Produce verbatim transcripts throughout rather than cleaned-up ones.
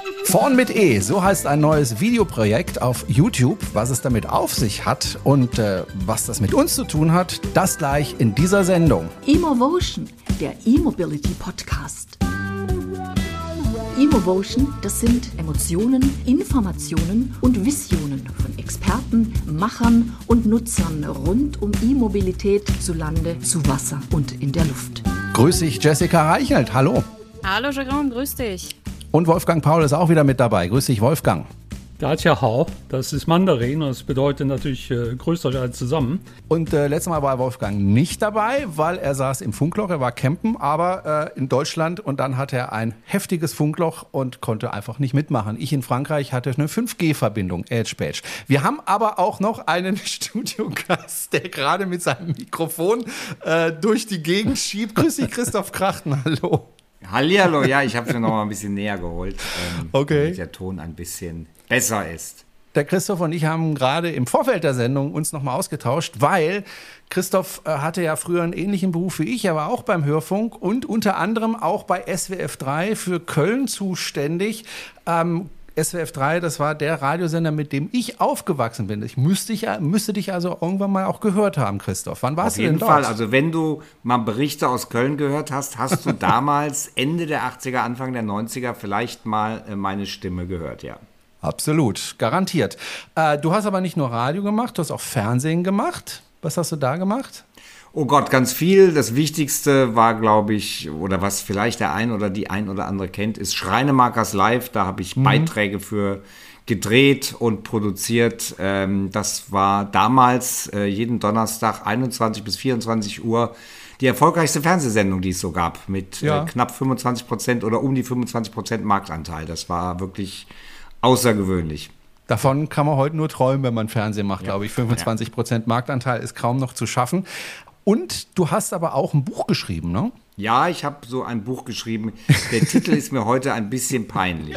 Vorn mit E, so heißt ein neues Videoprojekt auf YouTube. Was es damit auf sich hat und äh, was das mit uns zu tun hat, das gleich in dieser Sendung. Emovotion, der E-Mobility-Podcast. Emovotion, das sind Emotionen, Informationen und Visionen von Experten, Machern und Nutzern rund um E-Mobilität zu Lande, zu Wasser und in der Luft. Grüß dich, Jessica Reichelt. Hallo. Hallo, Jerome, grüß dich. Und Wolfgang Paul ist auch wieder mit dabei. Grüß dich, Wolfgang. Dacia Hao, das ist Mandarin und das bedeutet natürlich äh, grüßt euch alle zusammen. Und äh, letztes Mal war Wolfgang nicht dabei, weil er saß im Funkloch, er war campen, aber äh, in Deutschland und dann hatte er ein heftiges Funkloch und konnte einfach nicht mitmachen. Ich in Frankreich hatte eine fünf G Verbindung, Edge Badge. Wir haben aber auch noch einen Studiogast, der gerade mit seinem Mikrofon äh, durch die Gegend schiebt. Grüß dich, Christoph Krachten, hallo. Hallihallo, ja, ich habe es mir noch mal ein bisschen näher geholt, ähm, okay. damit der Ton ein bisschen besser ist. Der Christoph und ich haben gerade im Vorfeld der Sendung uns nochmal ausgetauscht, weil Christoph äh, hatte ja früher einen ähnlichen Beruf wie ich, er war auch beim Hörfunk und unter anderem auch bei S W F drei für Köln zuständig. Ähm, S W F drei, das war der Radiosender, mit dem ich aufgewachsen bin. Ich müsste, ich, müsste dich also irgendwann mal auch gehört haben, Christoph. Wann warst du denn dort? Auf jeden Fall. Also wenn du mal Berichte aus Köln gehört hast, hast du damals Ende der achtziger, Anfang der neunziger vielleicht mal äh, meine Stimme gehört, ja. Absolut, garantiert. Äh, du hast aber nicht nur Radio gemacht, du hast auch Fernsehen gemacht. Was hast du da gemacht? Oh Gott, ganz viel. Das Wichtigste war, glaube ich, oder was vielleicht der ein oder die ein oder andere kennt, ist Schreinemakers Live. Da habe ich mhm. Beiträge für gedreht und produziert. Ähm, das war damals äh, jeden Donnerstag einundzwanzig bis vierundzwanzig Uhr die erfolgreichste Fernsehsendung, die es so gab, mit ja. äh, knapp fünfundzwanzig Prozent oder um die fünfundzwanzig Prozent Marktanteil. Das war wirklich außergewöhnlich. Davon kann man heute nur träumen, wenn man Fernsehen macht, ja. glaube ich. fünfundzwanzig Prozent Marktanteil ist kaum noch zu schaffen. Und du hast aber auch ein Buch geschrieben, ne? Ja, ich habe so ein Buch geschrieben. Der Titel ist mir heute ein bisschen peinlich.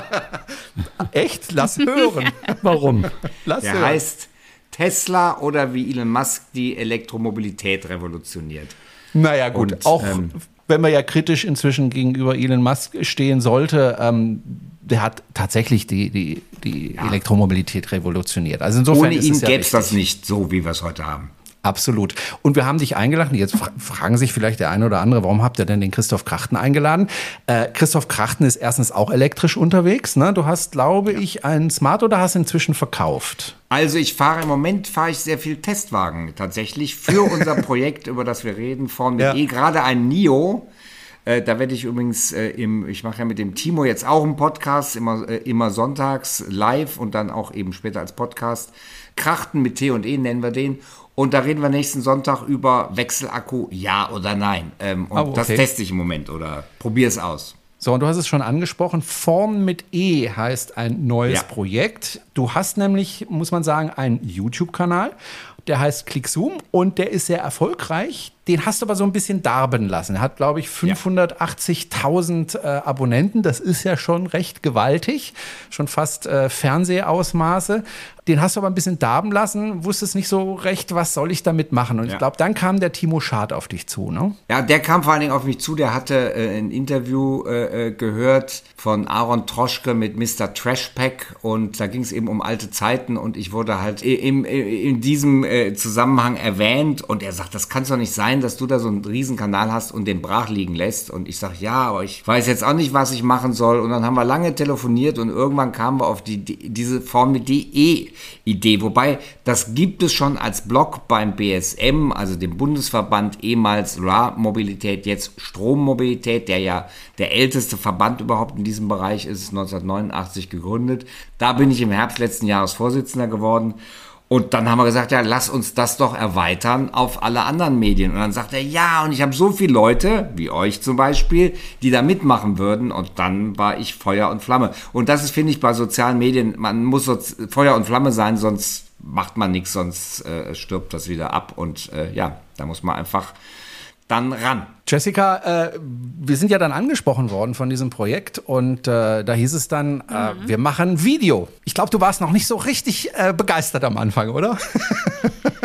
Echt? Lass hören. Warum? Lass Der hören. heißt Tesla oder wie Elon Musk die Elektromobilität revolutioniert. Naja gut, Und, auch ähm, wenn man ja kritisch inzwischen gegenüber Elon Musk stehen sollte, ähm, der hat tatsächlich die, die, die ja. Elektromobilität revolutioniert. Also insofern Ohne ist ihn es ja gäbe es das nicht so, wie wir es heute haben. Absolut. Und wir haben dich eingeladen. Jetzt fragen sich vielleicht der eine oder andere, warum habt ihr denn den Christoph Krachten eingeladen? Äh, Christoph Krachten ist erstens auch elektrisch unterwegs. Ne? Du hast, glaube ja. ich, einen Smart oder hast inzwischen verkauft? Also ich fahre im Moment, fahre ich sehr viel Testwagen tatsächlich für unser Projekt, über das wir reden, vorne mit ja. E, gerade ein Nio. Äh, da werde ich übrigens, äh, im, ich mache ja mit dem Timo jetzt auch einen Podcast, immer, äh, immer sonntags live und dann auch eben später als Podcast. Krachten mit T und E nennen wir den. Und da reden wir nächsten Sonntag über Wechselakku, ja oder nein. Ähm, und oh, okay. das teste ich im Moment oder probiere es aus. So, und du hast es schon angesprochen, Vorn mit E heißt ein neues ja. Projekt. Du hast nämlich, muss man sagen, einen YouTube-Kanal, der heißt ClickZoom und der ist sehr erfolgreich. Den hast du aber so ein bisschen darben lassen. Er hat, glaube ich, fünfhundertachtzigtausend äh, Abonnenten. Das ist ja schon recht gewaltig, schon fast äh, Fernsehausmaße. Den hast du aber ein bisschen darben lassen, wusstest nicht so recht, was soll ich damit machen. Und ja. ich glaube, dann kam der Timo Schad auf dich zu, ne? Ja, der kam vor allen Dingen auf mich zu. Der hatte äh, ein Interview äh, gehört von Aaron Troschke mit Mister Trashpack und da ging es eben um alte Zeiten und ich wurde halt in, in, in diesem äh, Zusammenhang erwähnt und er sagt, das kann doch nicht sein, dass du da so einen Riesenkanal hast und den brach liegen lässt. Und ich sage, ja, aber ich weiß jetzt auch nicht, was ich machen soll. Und dann haben wir lange telefoniert und irgendwann kamen wir auf die, die diese Form mit D E-Idee. Wobei, das gibt es schon als Blog beim B S M, also dem Bundesverband, ehemals R A Mobilität, jetzt Strommobilität, der ja der älteste Verband überhaupt in diesem Bereich ist, neunzehnhundertneunundachtzig gegründet. Da bin ich im Herbst letzten Jahres Vorsitzender geworden. Und dann haben wir gesagt, ja, lass uns das doch erweitern auf alle anderen Medien. Und dann sagt er, ja, und ich habe so viele Leute, wie euch zum Beispiel, die da mitmachen würden. Und dann war ich Feuer und Flamme. Und das ist, finde ich, bei sozialen Medien, man muss so Feuer und Flamme sein, sonst macht man nichts, sonst äh, stirbt das wieder ab. Und äh, ja, da muss man einfach dann ran. Jessica, äh, wir sind ja dann angesprochen worden von diesem Projekt und äh, da hieß es dann, äh, mhm. wir machen ein Video. Ich glaube, du warst noch nicht so richtig äh, begeistert am Anfang, oder?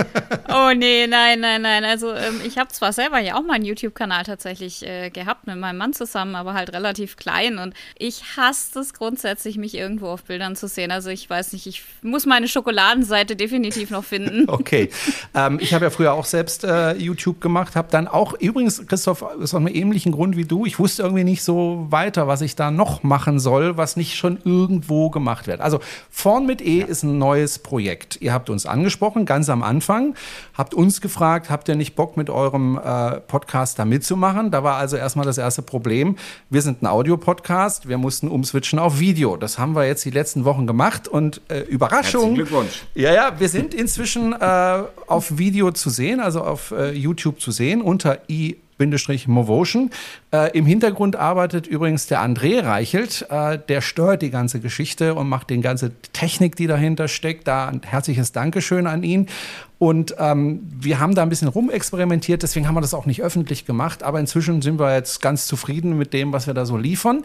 Oh nee, nein, nein, nein. Also ähm, ich habe zwar selber ja auch mal einen YouTube-Kanal tatsächlich äh, gehabt mit meinem Mann zusammen, aber halt relativ klein. Und ich hasse es grundsätzlich, mich irgendwo auf Bildern zu sehen. Also ich weiß nicht, ich muss meine Schokoladenseite definitiv noch finden. Okay. Ähm, ich habe ja früher auch selbst äh, YouTube gemacht, habe dann auch, übrigens, Christoph, aus einem ähnlichen Grund wie du, ich wusste irgendwie nicht so weiter, was ich da noch machen soll, was nicht schon irgendwo gemacht wird. Also Vorn mit E ja. ist ein neues Projekt. Ihr habt uns angesprochen, ganz am Anfang, habt uns gefragt, habt ihr nicht Bock mit eurem äh, Podcast da mitzumachen? Da war also erstmal das erste Problem. Wir sind ein Audio-Podcast, wir mussten umswitchen auf Video. Das haben wir jetzt die letzten Wochen gemacht und äh, Überraschung. Herzlichen Glückwunsch. Ja, ja, wir sind inzwischen äh, auf Video zu sehen, also auf äh, YouTube zu sehen, unter i Movotion. Äh, Im Hintergrund arbeitet übrigens der André Reichelt, äh, der steuert die ganze Geschichte und macht die ganze Technik, die dahinter steckt. Da ein herzliches Dankeschön an ihn. Und ähm, wir haben da ein bisschen rumexperimentiert, deswegen haben wir das auch nicht öffentlich gemacht. Aber inzwischen sind wir jetzt ganz zufrieden mit dem, was wir da so liefern.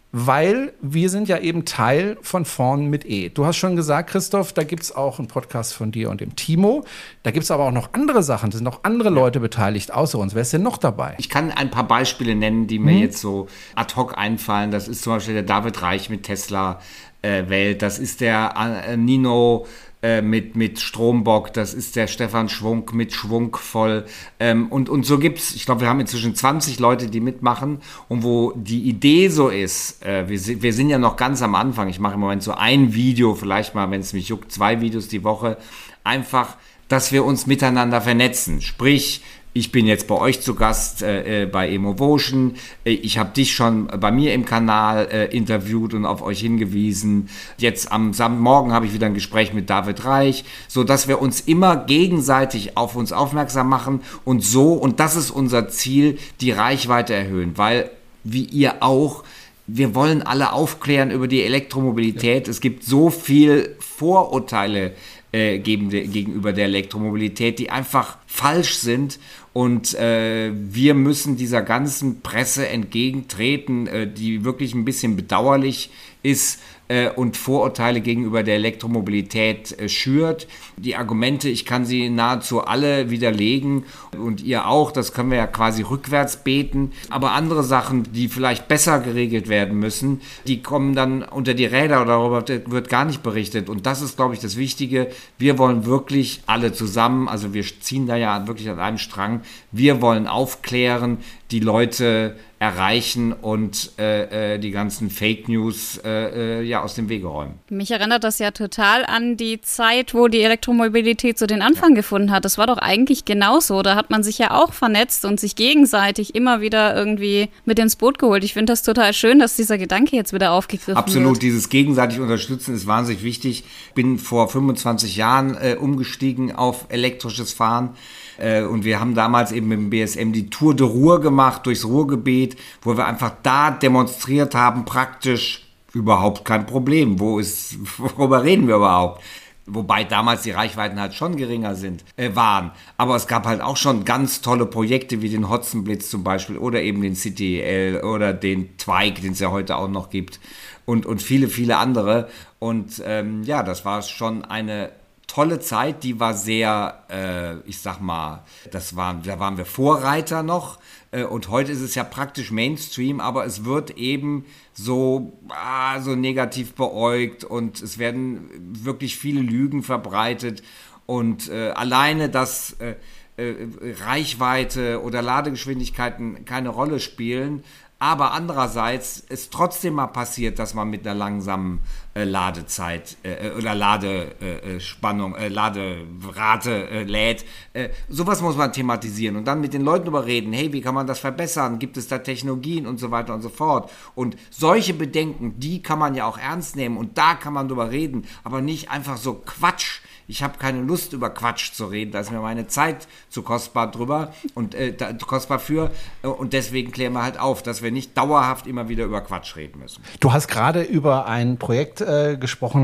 Weil wir sind ja eben Teil von Vorn mit E. Du hast schon gesagt, Christoph, da gibt es auch einen Podcast von dir und dem Timo. Da gibt es aber auch noch andere Sachen, da sind noch andere Leute beteiligt, außer uns. Wer ist denn noch dabei? Ich kann ein paar Beispiele nennen, die mir hm. jetzt so ad hoc einfallen. Das ist zum Beispiel der David Reich mit Tesla äh, Welt. Das ist der äh, Nino äh, mit, mit Strombock. Das ist der Stefan Schwung mit Schwungvoll. Ähm, und, und so gibt es, ich glaube, wir haben inzwischen zwanzig Leute, die mitmachen. Und wo die Idee so ist, äh, wir, wir sind ja noch ganz am Anfang. Ich mache im Moment so ein Video, vielleicht mal, wenn es mich juckt, zwei Videos die Woche. Einfach, dass wir uns miteinander vernetzen. Sprich, ich bin jetzt bei euch zu Gast äh, bei Emovotion. Ich habe dich schon bei mir im Kanal äh, interviewt und auf euch hingewiesen. Jetzt am Morgen habe ich wieder ein Gespräch mit David Reich, so dass wir uns immer gegenseitig auf uns aufmerksam machen und so, und das ist unser Ziel, die Reichweite erhöhen, weil, wie ihr auch, wir wollen alle aufklären über die Elektromobilität. Ja. Es gibt so viel Vorurteile äh, gegenüber der Elektromobilität, die einfach falsch sind. Und äh, wir müssen dieser ganzen Presse entgegentreten, äh, die wirklich ein bisschen bedauerlich ist äh, und Vorurteile gegenüber der Elektromobilität äh, schürt. Die Argumente, ich kann sie nahezu alle widerlegen und ihr auch, das können wir ja quasi rückwärts beten. Aber andere Sachen, die vielleicht besser geregelt werden müssen, die kommen dann unter die Räder oder darüber wird gar nicht berichtet. Und das ist, glaube ich, das Wichtige. Wir wollen wirklich alle zusammen, also wir ziehen da ja wirklich an einem Strang, wir wollen aufklären, die Leute erreichen und äh, äh, die ganzen Fake News äh, äh, ja, aus dem Wege räumen. Mich erinnert das ja total an die Zeit, wo die Elektromobilität so den Anfang ja. gefunden hat. Das war doch eigentlich genauso. Da hat man sich ja auch vernetzt und sich gegenseitig immer wieder irgendwie mit ins Boot geholt. Ich finde das total schön, dass dieser Gedanke jetzt wieder aufgegriffen Absolut, wird. Absolut, dieses gegenseitig Unterstützen ist wahnsinnig wichtig. Ich bin vor fünfundzwanzig Jahren äh, umgestiegen auf elektrisches Fahren. Und wir haben damals eben mit dem B S M die Tour de Ruhr gemacht, durchs Ruhrgebiet, wo wir einfach da demonstriert haben, praktisch überhaupt kein Problem. Wo ist, worüber reden wir überhaupt? Wobei damals die Reichweiten halt schon geringer sind, äh, waren. Aber es gab halt auch schon ganz tolle Projekte wie den Hotzenblitz zum Beispiel oder eben den City E L oder den Twike, den es ja heute auch noch gibt und, und viele, viele andere. Und ähm, ja, das war schon eine tolle Zeit, die war sehr, äh, ich sag mal, das war, da waren wir Vorreiter noch äh, und heute ist es ja praktisch Mainstream, aber es wird eben so, ah, so negativ beäugt und es werden wirklich viele Lügen verbreitet und äh, alleine, dass äh, äh, Reichweite oder Ladegeschwindigkeiten keine Rolle spielen, aber andererseits ist trotzdem mal passiert, dass man mit einer langsamen äh, Ladezeit äh, oder Ladespannung, äh, Laderate äh, lädt. Äh, sowas muss man thematisieren und dann mit den Leuten darüber reden. Hey, wie kann man das verbessern? Gibt es da Technologien und so weiter und so fort? Und solche Bedenken, die kann man ja auch ernst nehmen und da kann man drüber reden, aber nicht einfach so Quatsch. Ich habe keine Lust, über Quatsch zu reden. Da ist mir meine Zeit zu kostbar drüber und äh, da, kostbar für. Und deswegen klären wir halt auf, dass wir nicht dauerhaft immer wieder über Quatsch reden müssen. Du hast gerade über ein Projekt äh, gesprochen,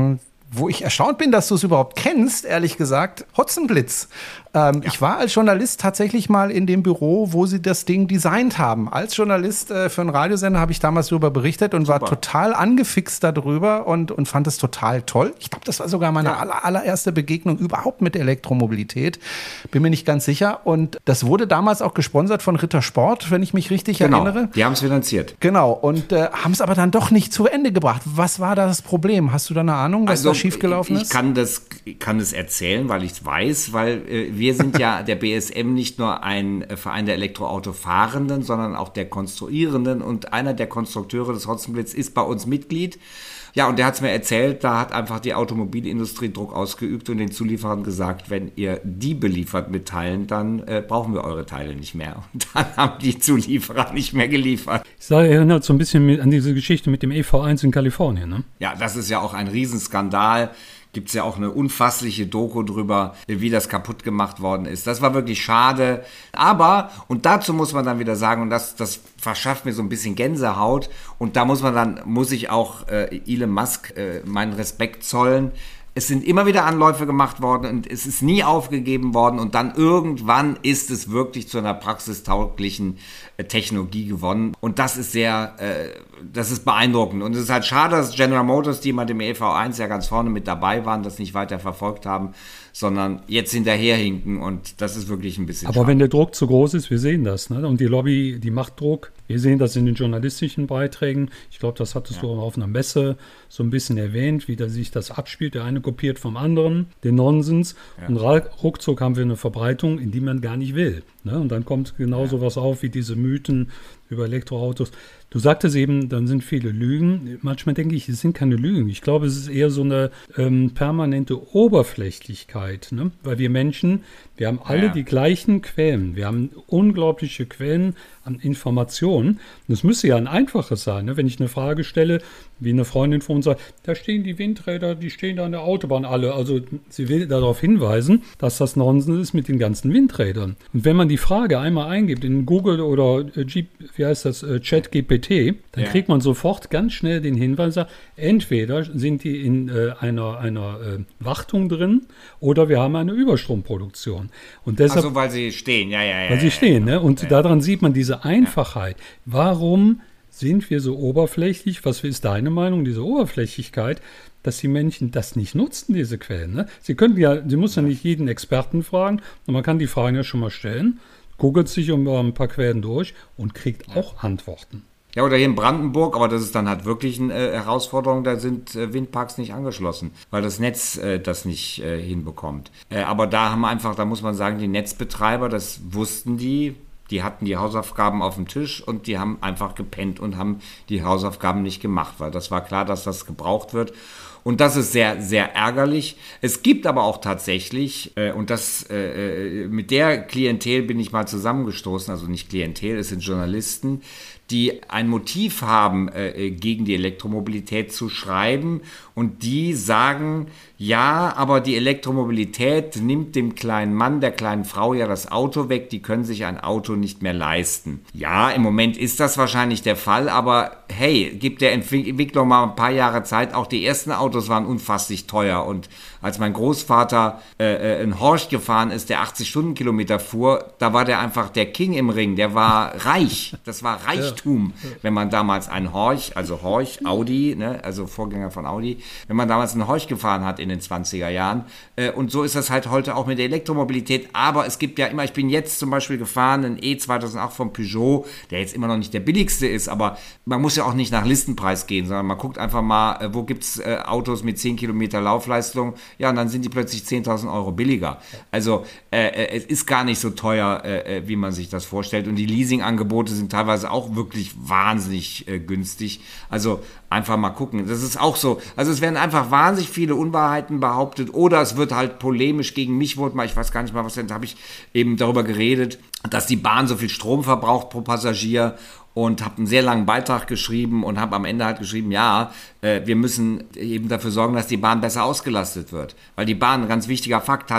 wo ich erstaunt bin, dass du es überhaupt kennst, ehrlich gesagt, Hotzenblitz. Ähm, ja. Ich war als Journalist tatsächlich mal in dem Büro, wo sie das Ding designt haben. Als Journalist äh, für einen Radiosender habe ich damals darüber berichtet und Super. war total angefixt darüber und, und fand es total toll. Ich glaube, das war sogar meine ja. aller, allererste Begegnung überhaupt mit Elektromobilität. Bin mir nicht ganz sicher. Und das wurde damals auch gesponsert von Ritter Sport, wenn ich mich richtig genau. erinnere. Die haben es finanziert. Genau. Und äh, haben es aber dann doch nicht zu Ende gebracht. Was war da das Problem? Hast du da eine Ahnung, was also, da schiefgelaufen ist? Ich kann das, kann das erzählen, weil ich es weiß, weil äh, wir sind ja der B S M nicht nur ein äh, Verein der Elektroautofahrenden, sondern auch der Konstruierenden und einer der Konstrukteure des Hotzenblitz ist bei uns Mitglied. Ja, und der hat es mir erzählt, da hat einfach die Automobilindustrie Druck ausgeübt und den Zulieferern gesagt, wenn ihr die beliefert mit Teilen, dann äh, brauchen wir eure Teile nicht mehr. Und dann haben die Zulieferer nicht mehr geliefert. Ich sage, erinnert so ein bisschen mit, an diese Geschichte mit dem E V eins in Kalifornien, ne? Ja, das ist ja auch ein Riesenskandal. Gibt es ja auch eine unfassliche Doku drüber, wie das kaputt gemacht worden ist. Das war wirklich schade. Aber, und dazu muss man dann wieder sagen, und das, das verschafft mir so ein bisschen Gänsehaut, und da muss man dann, muss ich auch äh, Elon Musk äh, meinen Respekt zollen. Es sind immer wieder Anläufe gemacht worden und es ist nie aufgegeben worden und dann irgendwann ist es wirklich zu einer praxistauglichen äh, Technologie gewonnen und das ist sehr, äh, das ist beeindruckend und es ist halt schade, dass General Motors, die mit dem E V eins ja ganz vorne mit dabei waren, das nicht weiter verfolgt haben, sondern jetzt hinterherhinken und das ist wirklich ein bisschen Aber schade. Wenn der Druck zu groß ist, wir sehen das, ne? Und die Lobby, die macht Druck. Wir sehen das in den journalistischen Beiträgen. Ich glaube, das hattest ja. du auf einer Messe so ein bisschen erwähnt, wie da sich das abspielt. Der eine kopiert vom anderen den Nonsens. Ja. Und ruckzuck haben wir eine Verbreitung, in die man gar nicht will. Ne? Und dann kommt genau ja. sowas auf wie diese Mythen über Elektroautos. Du sagtest eben, dann sind viele Lügen. Manchmal denke ich, es sind keine Lügen. Ich glaube, es ist eher so eine ähm, permanente Oberflächlichkeit. Ne? Weil wir Menschen, wir haben alle ja. die gleichen Quellen. Wir haben unglaubliche Quellen an Informationen. Und es müsste ja ein einfaches sein, ne? Wenn ich eine Frage stelle, wie eine Freundin von uns sagt, da stehen die Windräder, die stehen da an der Autobahn alle. Also sie will darauf hinweisen, dass das Nonsens ist mit den ganzen Windrädern. Und wenn man die Frage einmal eingibt in Google oder äh, G, wie heißt das, äh, ChatGPT, dann ja. kriegt man sofort ganz schnell den Hinweis, entweder sind die in äh, einer, einer äh, Wartung drin oder wir haben eine Überstromproduktion. Und deshalb, also weil sie stehen, ja, ja, ja. Weil sie ja, stehen, ja, ne? Und ja. daran sieht man diese Einfachheit. Warum sind wir so oberflächlich? Was ist deine Meinung, diese Oberflächlichkeit, dass die Menschen das nicht nutzen, diese Quellen? Ne? Sie können ja, sie muss ja nicht jeden Experten fragen, und man kann die Fragen ja schon mal stellen, googelt sich um ein paar Quellen durch und kriegt auch Antworten. Ja, oder hier in Brandenburg, aber das ist dann halt wirklich eine äh, Herausforderung, da sind äh, Windparks nicht angeschlossen, weil das Netz äh, das nicht äh, hinbekommt. Äh, aber da haben einfach, da muss man sagen, die Netzbetreiber, das wussten die, die hatten die Hausaufgaben auf dem Tisch und die haben einfach gepennt und haben die Hausaufgaben nicht gemacht, weil das war klar, dass das gebraucht wird. Und das ist sehr, sehr ärgerlich. Es gibt aber auch tatsächlich, äh, und das äh, mit der Klientel bin ich mal zusammengestoßen, also nicht Klientel, es sind Journalisten, die ein Motiv haben, äh, gegen die Elektromobilität zu schreiben. Und die sagen, ja, aber die Elektromobilität nimmt dem kleinen Mann, der kleinen Frau ja das Auto weg, die können sich ein Auto nicht mehr leisten. Ja, im Moment ist das wahrscheinlich der Fall, aber hey, gibt der Entwicklung mal ein paar Jahre Zeit, auch die ersten Autos waren unfasslich teuer und als mein Großvater äh, ein Horch gefahren ist, der achtzig Stundenkilometer fuhr, da war der einfach der King im Ring, der war reich, das war Reichtum, ja. Wenn man damals einen Horch, also Horch, Audi, ne, also Vorgänger von Audi, wenn man damals einen Horch gefahren hat in den zwanziger Jahren. Äh, und so ist das halt heute auch mit der Elektromobilität. Aber es gibt ja immer, ich bin jetzt zum Beispiel gefahren, ein E zweitausendacht von Peugeot, der jetzt immer noch nicht der billigste ist, aber man muss ja auch nicht nach Listenpreis gehen, sondern man guckt einfach mal, äh, wo gibt es äh, Autos mit zehn Kilometer Laufleistung, ja, und dann sind die plötzlich zehntausend Euro billiger. Also äh, es ist gar nicht so teuer, äh, wie man sich das vorstellt. Und die Leasingangebote sind teilweise auch wirklich wahnsinnig äh, günstig. Also einfach mal gucken. Das ist auch so. Also es werden einfach wahnsinnig viele Unwahrheiten behauptet oder es wird halt polemisch gegen mich, wurde mal, ich weiß gar nicht mal, was denn, da habe ich eben darüber geredet, dass die Bahn so viel Strom verbraucht pro Passagier und habe einen sehr langen Beitrag geschrieben und habe am Ende halt geschrieben, ja, äh, wir müssen eben dafür sorgen, dass die Bahn besser ausgelastet wird. Weil die Bahn, ein ganz wichtiger Fakt, hat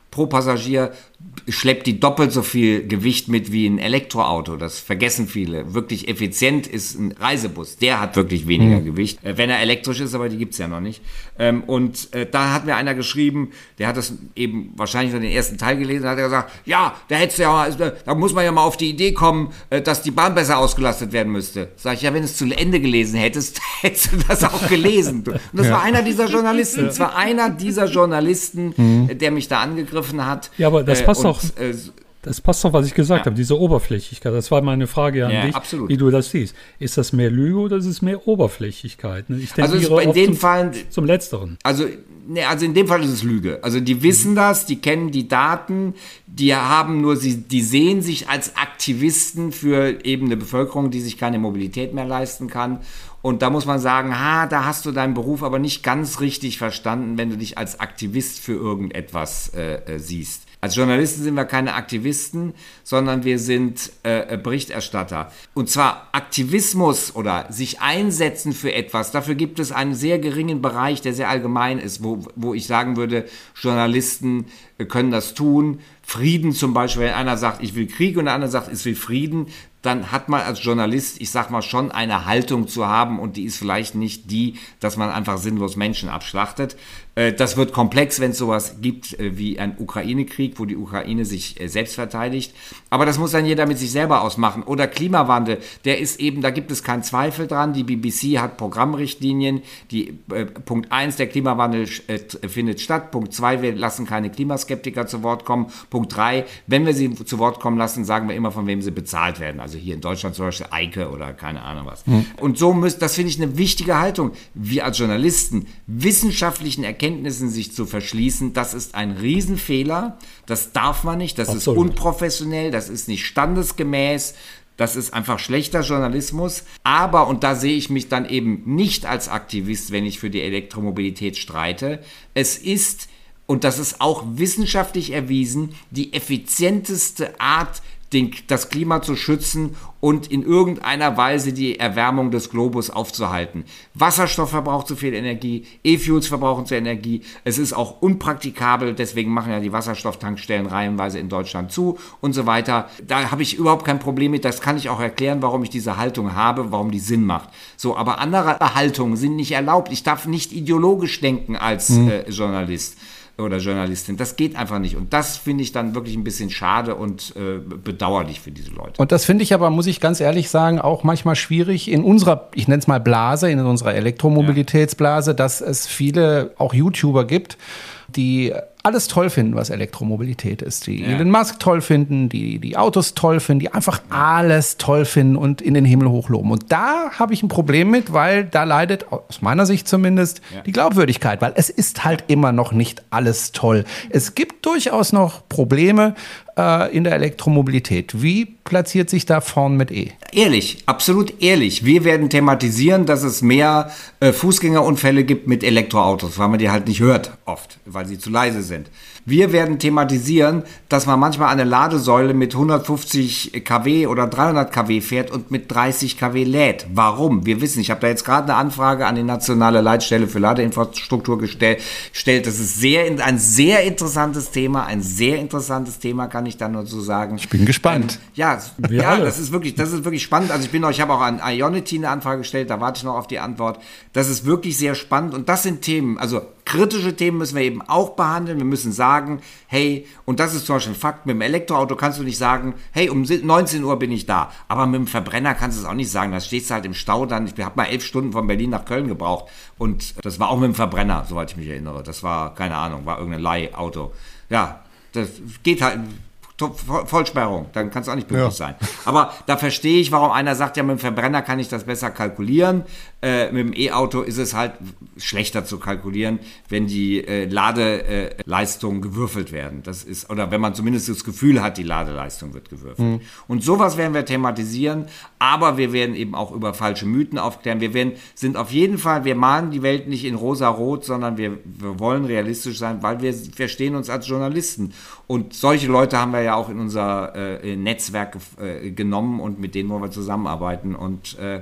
pro Passagier schleppt die doppelt so viel Gewicht mit wie ein Elektroauto. Das vergessen viele. Wirklich effizient ist ein Reisebus. Der hat wirklich weniger mhm. Gewicht, äh, wenn er elektrisch ist, aber die gibt's ja noch nicht. Ähm, und äh, da hat mir einer geschrieben, der hat das eben wahrscheinlich nur den ersten Teil gelesen, da hat er gesagt, ja, da hättest du ja mal, da muss man ja mal auf die Idee kommen, äh, dass die Bahn besser ausgelastet werden müsste. Sag ich, ja, wenn du es zu Ende gelesen hättest, hättest du das auch gelesen. Und das ja. war einer dieser Journalisten. Das war einer dieser Journalisten, mhm. der mich da angegriffen hat. Ja, aber das passt äh, auch. Äh, Das passt doch, was ich gesagt ja. habe, diese Oberflächlichkeit. Das war meine Frage an ja, dich, absolut. wie du das siehst. Ist das mehr Lüge oder ist es mehr Oberflächlichkeit? Ich also in dem zum, Fall zum Letzteren. Also, ne, also in dem Fall ist es Lüge. Also die wissen mhm. das, die kennen die Daten, die haben nur, sie, die sehen sich als Aktivisten für eben eine Bevölkerung, die sich keine Mobilität mehr leisten kann. Und da muss man sagen, ha, da hast du deinen Beruf aber nicht ganz richtig verstanden, wenn du dich als Aktivist für irgendetwas äh, äh, siehst. Als Journalisten sind wir keine Aktivisten, sondern wir sind äh, Berichterstatter. Und zwar Aktivismus oder sich einsetzen für etwas, dafür gibt es einen sehr geringen Bereich, der sehr allgemein ist, wo, wo ich sagen würde, Journalisten können das tun. Frieden zum Beispiel, wenn einer sagt, ich will Krieg und der andere sagt, ich will Frieden, dann hat man als Journalist, ich sag mal, schon eine Haltung zu haben und die ist vielleicht nicht die, dass man einfach sinnlos Menschen abschlachtet. Das wird komplex, wenn es sowas gibt wie ein Ukraine-Krieg, wo die Ukraine sich selbst verteidigt. Aber das muss dann jeder mit sich selber ausmachen. Oder Klimawandel, der ist eben, da gibt es keinen Zweifel dran. Die B B C hat Programmrichtlinien. Die äh, Punkt eins, der Klimawandel äh, findet statt. Punkt zwei, wir lassen keine Klimaskeptiker zu Wort kommen. Punkt drei, wenn wir sie zu Wort kommen lassen, sagen wir immer, von wem sie bezahlt werden. Also hier in Deutschland zum Beispiel Eike oder keine Ahnung was. Mhm. Und so müsst, das finde ich eine wichtige Haltung. Wir als Journalisten wissenschaftlichen Erkenntnissen sich zu verschließen, das ist ein Riesenfehler. Das darf man nicht. Das Absolut. ist unprofessionell. Das ist nicht standesgemäß. Das ist einfach schlechter Journalismus. Aber, und da sehe ich mich dann eben nicht als Aktivist, wenn ich für die Elektromobilität streite, es ist, und das ist auch wissenschaftlich erwiesen, die effizienteste Art, Den, das Klima zu schützen und in irgendeiner Weise die Erwärmung des Globus aufzuhalten. Wasserstoff verbraucht zu viel Energie, E-Fuels verbrauchen zu viel Energie. Es ist auch unpraktikabel, deswegen machen ja die Wasserstofftankstellen reihenweise in Deutschland zu und so weiter. Da habe ich überhaupt kein Problem mit. Das kann ich auch erklären, warum ich diese Haltung habe, warum die Sinn macht. So, aber andere Haltungen sind nicht erlaubt. Ich darf nicht ideologisch denken als mhm. äh, Journalist oder Journalistin. Das geht einfach nicht. Und das finde ich dann wirklich ein bisschen schade und äh, bedauerlich für diese Leute. Und das finde ich aber, muss ich ganz ehrlich sagen, auch manchmal schwierig in unserer, ich nenne es mal Blase, in unserer Elektromobilitätsblase, dass es viele auch YouTuber gibt, die alles toll finden, was Elektromobilität ist. Die ja. Elon Musk toll finden, die die Autos toll finden, die einfach alles toll finden und in den Himmel hochloben. Und da habe ich ein Problem mit, weil da leidet, aus meiner Sicht zumindest, ja. die Glaubwürdigkeit. Weil es ist halt immer noch nicht alles toll. Es gibt durchaus noch Probleme äh, in der Elektromobilität. Wie platziert sich da vorn mit E? Ehrlich, absolut ehrlich. Wir werden thematisieren, dass es mehr äh, Fußgängerunfälle gibt mit Elektroautos, weil man die halt nicht hört oft, weil sie zu leise sind. Wir werden thematisieren, dass man manchmal eine Ladesäule mit hundertfünfzig Kilowatt oder dreihundert Kilowatt fährt und mit dreißig Kilowatt lädt. Warum? Wir wissen, ich habe da jetzt gerade eine Anfrage an die Nationale Leitstelle für Ladeinfrastruktur gestellt. Das ist sehr, ein sehr interessantes Thema, ein sehr interessantes Thema, kann ich da nur so sagen. Ich bin gespannt. Ähm, ja, ja das ist wirklich, das ist wirklich spannend. Also ich bin noch, ich habe auch an Ionity eine Anfrage gestellt, da warte ich noch auf die Antwort. Das ist wirklich sehr spannend und das sind Themen, also kritische Themen müssen wir eben auch behandeln. Wir müssen sagen, hey, und das ist zum Beispiel ein Fakt, mit dem Elektroauto kannst du nicht sagen, hey, um neunzehn Uhr bin ich da. Aber mit dem Verbrenner kannst du es auch nicht sagen. Da stehst du halt im Stau dann. Ich habe mal elf Stunden von Berlin nach Köln gebraucht. Und das war auch mit dem Verbrenner, soweit ich mich erinnere. Das war, keine Ahnung, war irgendein Leihauto. Ja, das geht halt... Vollsperrung, dann kann es auch nicht pünktlich ja. sein. Aber da verstehe ich, warum einer sagt, ja, mit dem Verbrenner kann ich das besser kalkulieren. Äh, mit dem E-Auto ist es halt schlechter zu kalkulieren, wenn die äh, Ladeleistungen äh, gewürfelt werden. Das ist, oder wenn man zumindest das Gefühl hat, die Ladeleistung wird gewürfelt. Mhm. Und sowas werden wir thematisieren, aber wir werden eben auch über falsche Mythen aufklären. Wir werden, sind auf jeden Fall, wir malen die Welt nicht in rosa-rot, sondern wir, wir wollen realistisch sein, weil wir verstehen uns als Journalisten. Und solche Leute haben wir ja auch in unser äh, Netzwerk äh, genommen und mit denen wollen wir zusammenarbeiten. Und äh,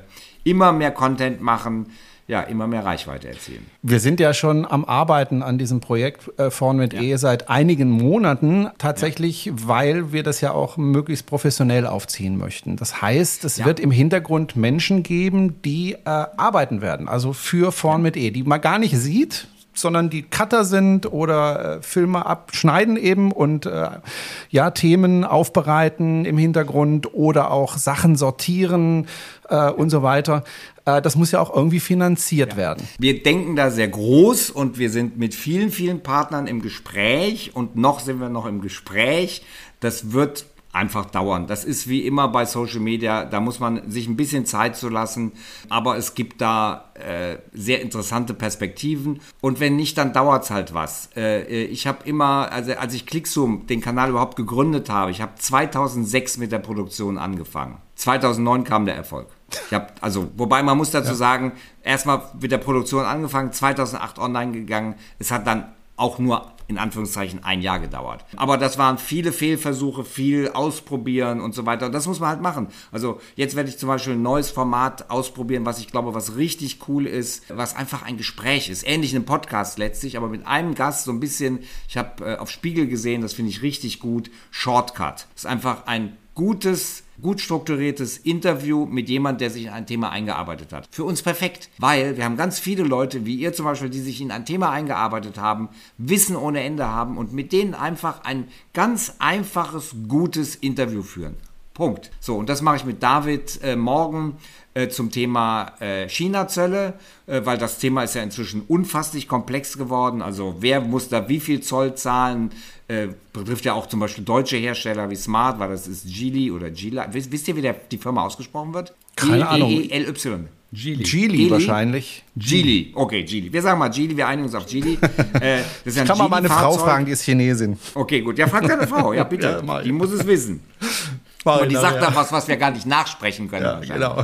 immer mehr Content machen, ja, immer mehr Reichweite erzielen. Wir sind ja schon am Arbeiten an diesem Projekt äh, Vorn mit ja. E seit einigen Monaten, tatsächlich, ja. weil wir das ja auch möglichst professionell aufziehen möchten. Das heißt, es ja. wird im Hintergrund Menschen geben, die äh, arbeiten werden, also für Vorn ja. mit E, die man gar nicht sieht, sondern die Cutter sind oder äh, Filme abschneiden eben und äh, ja, Themen aufbereiten im Hintergrund oder auch Sachen sortieren äh, und so weiter. Äh, das muss ja auch irgendwie finanziert ja. werden. Wir denken da sehr groß und wir sind mit vielen, vielen Partnern im Gespräch und noch sind wir noch im Gespräch. Das wird einfach dauern. Das ist wie immer bei Social Media, da muss man sich ein bisschen Zeit zu lassen, aber es gibt da äh, sehr interessante Perspektiven und wenn nicht, dann dauert es halt was. Äh, ich habe immer, also als ich Clickzoom, den Kanal überhaupt gegründet habe, ich habe zweitausendsechs mit der Produktion angefangen. zweitausendneun kam der Erfolg. Ich hab, also, wobei man muss dazu ja. sagen, erstmal mit der Produktion angefangen, zweitausendacht online gegangen, es hat dann auch nur in Anführungszeichen ein Jahr gedauert. Aber das waren viele Fehlversuche, viel ausprobieren und so weiter. Und das muss man halt machen. Also jetzt werde ich zum Beispiel ein neues Format ausprobieren, was ich glaube, was richtig cool ist, was einfach ein Gespräch ist. Ähnlich einem Podcast letztlich, aber mit einem Gast so ein bisschen, ich habe äh, auf Spiegel gesehen, das finde ich richtig gut, Shortcut. Das ist einfach ein gutes, gut strukturiertes Interview mit jemandem, der sich in ein Thema eingearbeitet hat. Für uns perfekt, weil wir haben ganz viele Leute, wie ihr zum Beispiel, die sich in ein Thema eingearbeitet haben, Wissen ohne Ende haben und mit denen einfach ein ganz einfaches, gutes Interview führen. Punkt. So, und das mache ich mit David äh, morgen äh, zum Thema äh, China-Zölle, äh, weil das Thema ist ja inzwischen unfasslich komplex geworden. Also wer muss da wie viel Zoll zahlen? Äh, betrifft ja auch zum Beispiel deutsche Hersteller wie Smart, weil das ist Geely oder Geely. Wisst, wisst ihr, wie der, die Firma ausgesprochen wird? Keine Ahnung. G E L Y. Geely. Geely wahrscheinlich. Geely. Okay, Geely. Wir sagen mal Geely, wir einigen uns auf Geely. äh, das ist ja ich kann mal meine Frau fragen, die ist Chinesin. Okay, gut. Ja, frag deine Frau. Ja, bitte. Ja, die muss es wissen. Aber die sagt ja. da was, was wir gar nicht nachsprechen können. Ja, genau.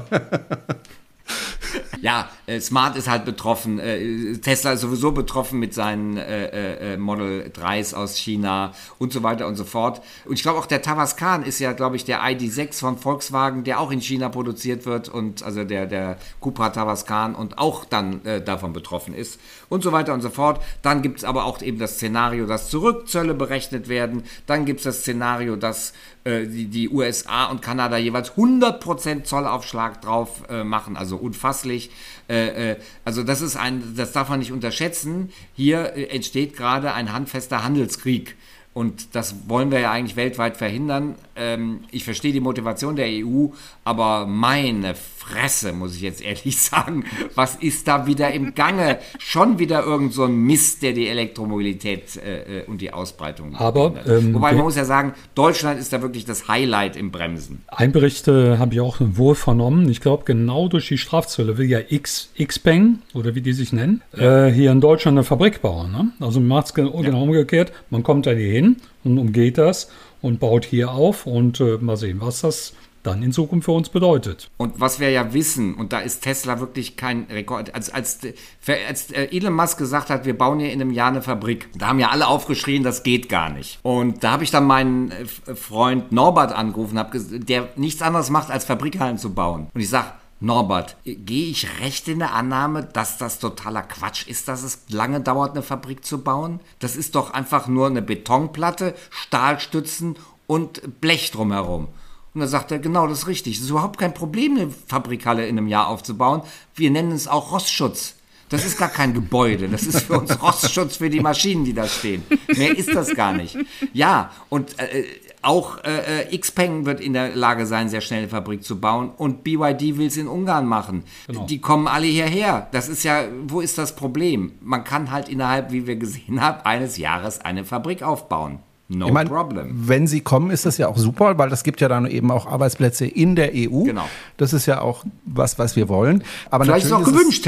Ja, äh, Smart ist halt betroffen. Äh, Tesla ist sowieso betroffen mit seinen äh, äh, Model dreis aus China und so weiter und so fort. Und ich glaube auch der Tavascan ist ja, glaube ich, der I D sechs von Volkswagen, der auch in China produziert wird und also der, der Cupra Tavascan und auch dann äh, davon betroffen ist und so weiter und so fort. Dann gibt es aber auch eben das Szenario, dass Zurückzölle berechnet werden. Dann gibt es das Szenario, dass äh, die, die U S A und Kanada jeweils hundert Prozent Zollaufschlag drauf äh, machen, also unfasslich. Äh, äh, also das ist ein, das darf man nicht unterschätzen. Hier äh, entsteht gerade ein handfester Handelskrieg. Und das wollen wir ja eigentlich weltweit verhindern. Ähm, ich verstehe die Motivation der E U, aber meine Fresse, muss ich jetzt ehrlich sagen, was ist da wieder im Gange? Schon wieder irgend so ein Mist, der die Elektromobilität äh, und die Ausbreitung aber ähm, Wobei man muss ja sagen, Deutschland ist da wirklich das Highlight im Bremsen. Ein Bericht äh, habe ich auch wohl vernommen. Ich glaube, genau durch die Strafzölle will ja X, Xpeng, oder wie die sich nennen, ja. äh, hier in Deutschland eine Fabrik bauen. Ne? Also man macht es genau ja. umgekehrt. Man kommt da hier hin und umgeht das und baut hier auf und äh, mal sehen, was das dann in Zukunft für uns bedeutet. Und was wir ja wissen, und da ist Tesla wirklich kein Rekord, als, als, als Elon Musk gesagt hat, wir bauen hier in einem Jahr eine Fabrik, da haben ja alle aufgeschrien, das geht gar nicht. Und da habe ich dann meinen Freund Norbert angerufen, hab ges- der nichts anderes macht, als Fabrikhallen zu bauen. Und ich sage, Norbert, gehe ich recht in der Annahme, dass das totaler Quatsch ist, dass es lange dauert, eine Fabrik zu bauen? Das ist doch einfach nur eine Betonplatte, Stahlstützen und Blech drumherum. Und dann sagt er, genau, das ist richtig. Es ist überhaupt kein Problem, eine Fabrikhalle in einem Jahr aufzubauen. Wir nennen es auch Rostschutz. Das ist gar kein Gebäude. Das ist für uns Rostschutz für die Maschinen, die da stehen. Mehr ist das gar nicht. Ja, und äh, auch äh, Xpeng wird in der Lage sein, sehr schnell eine Fabrik zu bauen. Und B Y D will es in Ungarn machen. Genau. Die kommen alle hierher. Das ist ja, wo ist das Problem? Man kann halt innerhalb, wie wir gesehen haben, eines Jahres eine Fabrik aufbauen. No ich mein, problem. Wenn sie kommen, ist das ja auch super, weil das gibt ja dann eben auch Arbeitsplätze in der E U. Genau. Das ist ja auch was, was wir wollen. Aber vielleicht ist es auch gewünscht, hey.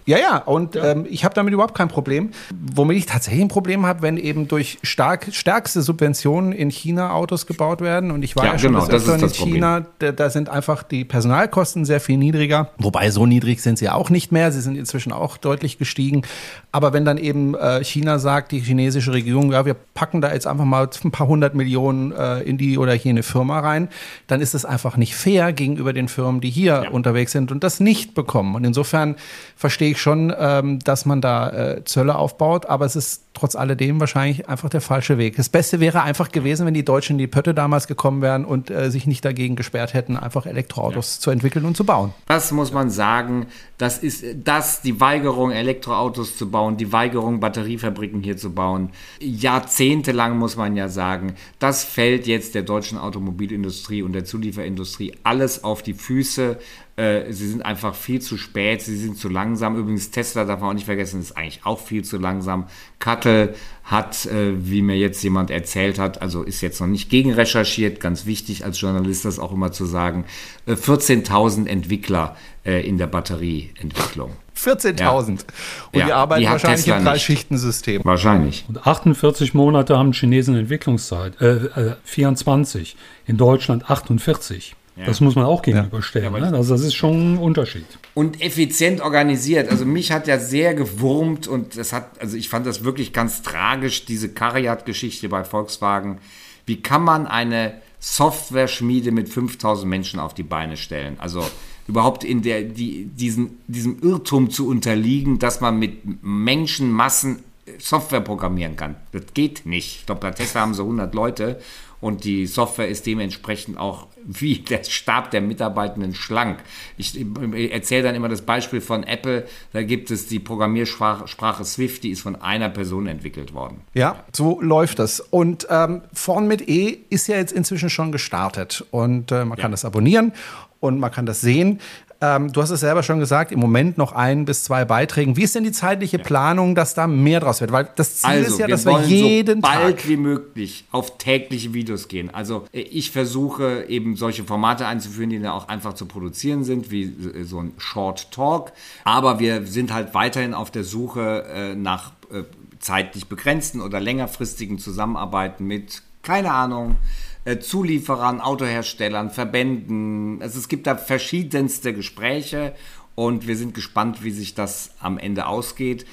Ja, ja, und ja. Ähm, ich habe damit überhaupt kein Problem. Womit ich tatsächlich ein Problem habe, wenn eben durch stark, stärkste Subventionen in China Autos gebaut werden. Und ich war ja, ja schon genau, das öfter in China, da, da sind einfach die Personalkosten sehr viel niedriger. Wobei, so niedrig sind sie auch nicht mehr. Sie sind inzwischen auch deutlich gestiegen. Aber wenn dann eben äh, China sagt, die chinesische Regierung, ja, wir packen da jetzt einfach mal ein paar hundert Millionen äh, in die oder jene Firma rein, dann ist es einfach nicht fair gegenüber den Firmen, die hier ja. unterwegs sind und das nicht bekommen. Und insofern verstehe ich schon, ähm, dass man da äh, Zölle aufbaut, aber es ist trotz alledem wahrscheinlich einfach der falsche Weg. Das Beste wäre einfach gewesen, wenn die Deutschen in die Pötte damals gekommen wären und äh, sich nicht dagegen gesperrt hätten, einfach Elektroautos ja. zu entwickeln und zu bauen. Das muss man sagen, das ist das, die Weigerung, Elektroautos zu bauen, die Weigerung, Batteriefabriken hier zu bauen, jahrzehntelang muss man ja sagen, das fällt jetzt der deutschen Automobilindustrie und der Zulieferindustrie alles auf die Füße. Äh, sie sind einfach viel zu spät, sie sind zu langsam. Übrigens, Tesla darf man auch nicht vergessen, ist eigentlich auch viel zu langsam. Cuttle hat, äh, wie mir jetzt jemand erzählt hat, also ist jetzt noch nicht gegenrecherchiert, ganz wichtig als Journalist das auch immer zu sagen, äh, vierzehntausend Entwickler äh, in der Batterieentwicklung. vierzehntausend. Ja. Und ja, die arbeiten die wahrscheinlich Tesla im Drei-Schichten-System. Wahrscheinlich. Und achtundvierzig Monate haben Chinesen Entwicklungszeit, äh, äh, vierundzwanzig, in Deutschland achtundvierzig. Ja. Das muss man auch gegenüberstellen. Ja, ne? Also das ist schon ein Unterschied. Und effizient organisiert. Also mich hat ja sehr gewurmt und das hat, also ich fand das wirklich ganz tragisch, diese CARIAD-Geschichte bei Volkswagen. Wie kann man eine Software-Schmiede mit fünftausend Menschen auf die Beine stellen? Also überhaupt in der, die, diesen, diesem Irrtum zu unterliegen, dass man mit Menschenmassen Software programmieren kann. Das geht nicht. Ich glaube, bei Tesla haben sie hundert Leute und die Software ist dementsprechend auch wie der Stab der Mitarbeitenden schlank. Ich erzähle dann immer das Beispiel von Apple, da gibt es die Programmiersprache Sprache Swift, die ist von einer Person entwickelt worden. Ja, so läuft das. Und ähm, Vorn mit E ist ja jetzt inzwischen schon gestartet und äh, man kann ja. das abonnieren und man kann das sehen. Ähm, du hast es selber schon gesagt, im Moment noch ein bis zwei Beiträgen. Wie ist denn die zeitliche ja. Planung, dass da mehr draus wird? Weil das Ziel also, ist ja, wir dass wir jeden so bald Tag wie möglich auf tägliche Videos gehen. Also ich versuche eben solche Formate einzuführen, die dann auch einfach zu produzieren sind, wie so ein Short Talk. Aber wir sind halt weiterhin auf der Suche äh, nach äh, zeitlich begrenzten oder längerfristigen Zusammenarbeiten mit, keine Ahnung, Zulieferern, Autoherstellern, Verbänden. Also es gibt da verschiedenste Gespräche und wir sind gespannt, wie sich das am Ende ausgeht.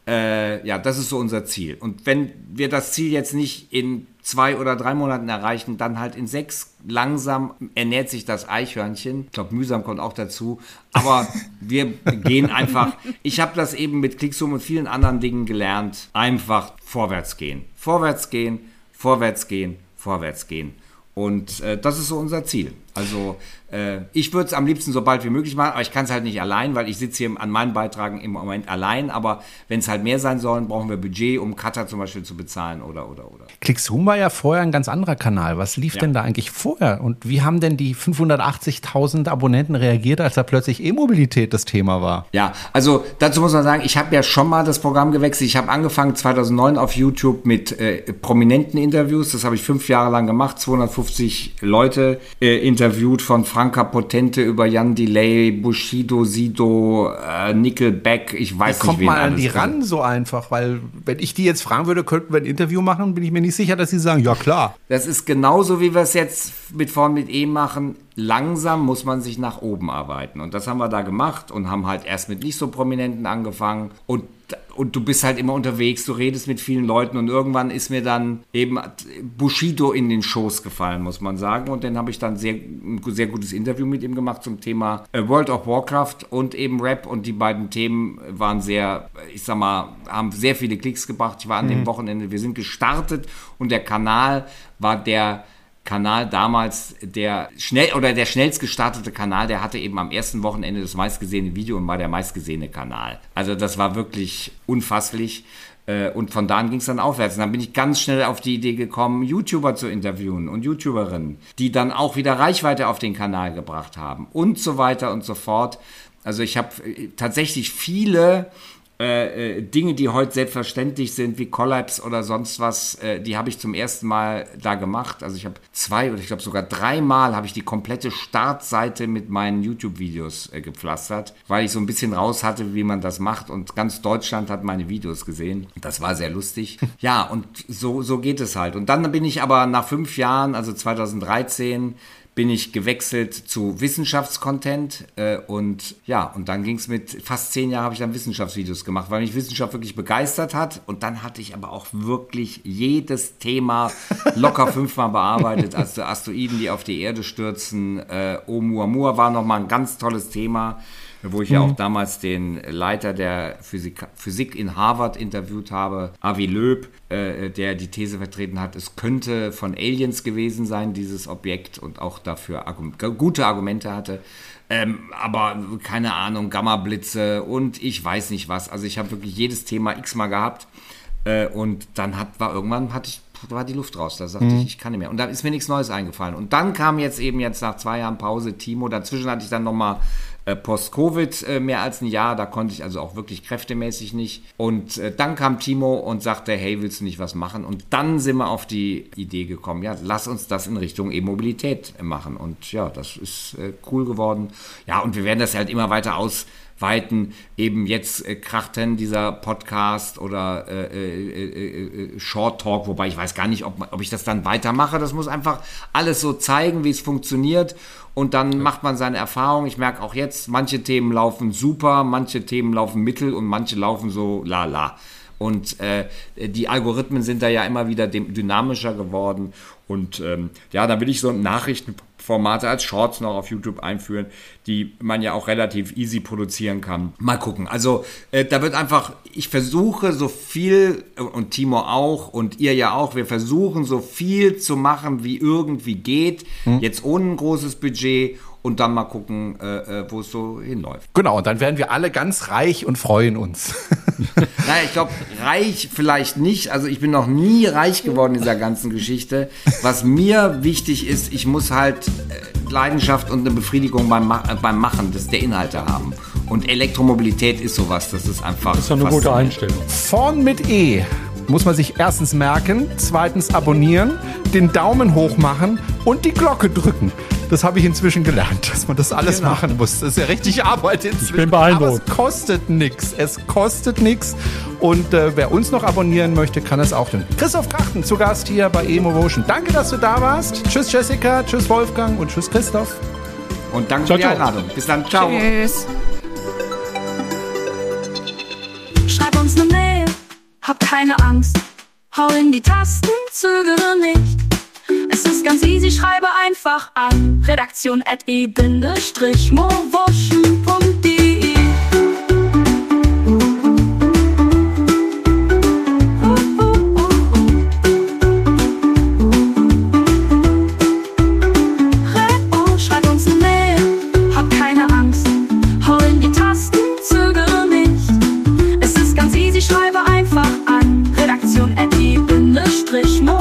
Äh, ja, das ist so unser Ziel. Und wenn wir das Ziel jetzt nicht in zwei oder drei Monaten erreichen, dann halt in sechs. Langsam ernährt sich das Eichhörnchen. Ich glaube, mühsam kommt auch dazu. Aber wir gehen einfach. Ich habe das eben mit Clickzoom und vielen anderen Dingen gelernt. Einfach vorwärts gehen. Vorwärts gehen, vorwärts gehen, vorwärts gehen. Und äh, das ist so unser Ziel. Also äh, ich würde es am liebsten so bald wie möglich machen, aber ich kann es halt nicht allein, weil ich sitze hier an meinen Beitragen im Moment allein. Aber wenn es halt mehr sein sollen, brauchen wir Budget, um Cutter zum Beispiel zu bezahlen oder, oder, oder. Clickzoom war ja vorher ein ganz anderer Kanal. Was lief ja. denn da eigentlich vorher? Und wie haben denn die fünfhundertachtzigtausend Abonnenten reagiert, als da plötzlich E-Mobilität das Thema war? Ja, also dazu muss man sagen, ich habe ja schon mal das Programm gewechselt. Ich habe angefangen zweitausendneun auf YouTube mit äh, prominenten Interviews. Das habe ich fünf Jahre lang gemacht, zweihundertfünfzig Leute äh, interviewt, von Franka Potente über Jan Delay, Bushido, Sido, äh, Nickelback, ich weiß nicht, kommt wen mal an alles die ran so einfach, weil wenn ich die jetzt fragen würde, könnten wir ein Interview machen, bin ich mir nicht sicher, dass sie sagen, ja klar. Das ist genauso, wie wir es jetzt mit Vorn mit E machen. Langsam muss man sich nach oben arbeiten und das haben wir da gemacht und haben halt erst mit nicht so Prominenten angefangen und Und du bist halt immer unterwegs, du redest mit vielen Leuten und irgendwann ist mir dann eben Bushido in den Schoß gefallen, muss man sagen. Und dann habe ich dann sehr, ein sehr gutes Interview mit ihm gemacht zum Thema World of Warcraft und eben Rap. Und die beiden Themen waren sehr, ich sag mal, haben sehr viele Klicks gebracht. Ich war an mhm. dem Wochenende, wir sind gestartet und der Kanal war der Kanal damals, der schnell oder der schnellst gestartete Kanal, der hatte eben am ersten Wochenende das meistgesehene Video und war der meistgesehene Kanal. Also das war wirklich unfasslich und von da an ging es dann aufwärts. Und dann bin ich ganz schnell auf die Idee gekommen, YouTuber zu interviewen und YouTuberinnen, die dann auch wieder Reichweite auf den Kanal gebracht haben und so weiter und so fort. Also ich habe tatsächlich viele Äh, äh, Dinge, die heute selbstverständlich sind, wie Collabs oder sonst was, äh, die habe ich zum ersten Mal da gemacht. Also ich habe zwei oder ich glaube sogar dreimal habe ich die komplette Startseite mit meinen YouTube-Videos äh, gepflastert, weil ich so ein bisschen raus hatte, wie man das macht und ganz Deutschland hat meine Videos gesehen. Das war sehr lustig. Ja, und so, so geht es halt. Und dann bin ich aber nach fünf Jahren, also zweitausenddreizehn, bin ich gewechselt zu Wissenschaftscontent äh, und ja, und dann ging es mit fast zehn Jahren habe ich dann Wissenschaftsvideos gemacht, weil mich Wissenschaft wirklich begeistert hat und dann hatte ich aber auch wirklich jedes Thema locker fünfmal bearbeitet, also Asteroiden, die auf die Erde stürzen, äh, Oumuamua war nochmal ein ganz tolles Thema, wo ich ja auch damals den Leiter der Physik, Physik in Harvard interviewt habe, Avi Loeb, äh, der die These vertreten hat, es könnte von Aliens gewesen sein, dieses Objekt, und auch dafür Argum- gute Argumente hatte. Ähm, aber keine Ahnung, Gamma-Blitze und ich weiß nicht was. Also ich habe wirklich jedes Thema x-mal gehabt äh, und dann hat, war irgendwann hatte ich da war die Luft raus, da sagte mhm. ich, ich kann nicht mehr. Und da ist mir nichts Neues eingefallen. Und dann kam jetzt eben jetzt nach zwei Jahren Pause Timo, dazwischen hatte ich dann nochmal äh, Post-Covid äh, mehr als ein Jahr, da konnte ich also auch wirklich kräftemäßig nicht. Und äh, dann kam Timo und sagte, hey, willst du nicht was machen? Und dann sind wir auf die Idee gekommen, ja, lass uns das in Richtung E-Mobilität machen. Und ja, das ist äh, cool geworden. Ja, und wir werden das halt immer weiter aus weiten, eben jetzt äh, krachten dieser Podcast oder äh, äh, äh, Short Talk, wobei ich weiß gar nicht, ob, ob ich das dann weitermache. Das muss einfach alles so zeigen, wie es funktioniert und dann ja. macht man seine Erfahrung. Ich merke auch jetzt, manche Themen laufen super, manche Themen laufen mittel und manche laufen so la la. Und äh, die Algorithmen sind da ja immer wieder dynamischer geworden. Und ähm, ja, da will ich so Nachrichtenformate als Shorts noch auf YouTube einführen, die man ja auch relativ easy produzieren kann. Mal gucken. Also äh, da wird einfach, ich versuche so viel, und Timo auch und ihr ja auch, wir versuchen so viel zu machen, wie irgendwie geht. Hm. Jetzt ohne ein großes Budget. Und dann mal gucken, äh, wo es so hinläuft. Genau, und dann werden wir alle ganz reich und freuen uns. Naja, ich glaube, reich vielleicht nicht. Also ich bin noch nie reich geworden in dieser ganzen Geschichte. Was mir wichtig ist, ich muss halt äh, Leidenschaft und eine Befriedigung beim, Ma- beim Machen des, der Inhalte haben. Und Elektromobilität ist sowas, das ist einfach... Das ist eine gute Einstellung. Vorn mit E muss man sich erstens merken, zweitens abonnieren, den Daumen hoch machen und die Glocke drücken. Das habe ich inzwischen gelernt, dass man das alles genau. machen muss. Das ist ja richtig Arbeit inzwischen. Ich bin beeindruckt. Aber es kostet nichts. Es kostet nichts. Und äh, wer uns noch abonnieren möchte, kann es auch tun. Christoph Krachten zu Gast hier bei E-Motion. Danke, dass du da warst. Tschüss Jessica, tschüss Wolfgang und tschüss Christoph. Und danke ciao, für die Einladung. Bis dann. Ciao. Tschüss. Schreib uns eine Mail. Hab keine Angst. Hau in die Tasten, zögere nicht. Es ist ganz easy, schreibe einfach an redaktion at e motion punkt de. Schreib uns eine Mail, hab keine Angst, hau in die Tasten, zögere nicht. Es ist ganz easy, schreibe einfach an redaktion at e motion.